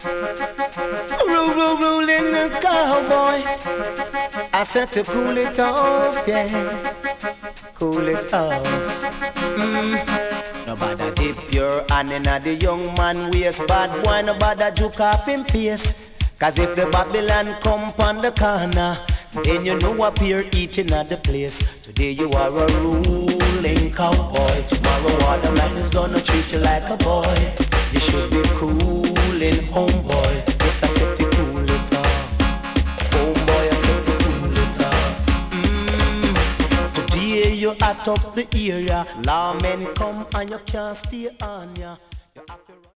Rolling the cowboy. I said to cool it off, yeah. Cool it off. Nobody dip your hand in the young man waist. Bad boy, nobody juke off him face. Cause if the Babylon come on the corner, then you know appear eating at the place. Today you are a ruling cowboy. Tomorrow all the man is gonna treat you like a boy. You should be coolin', homeboy. Yes, I said to cool it off. Homeboy, I said to cool it off. Today you hot up the area. Lawmen come and you can't stay on ya.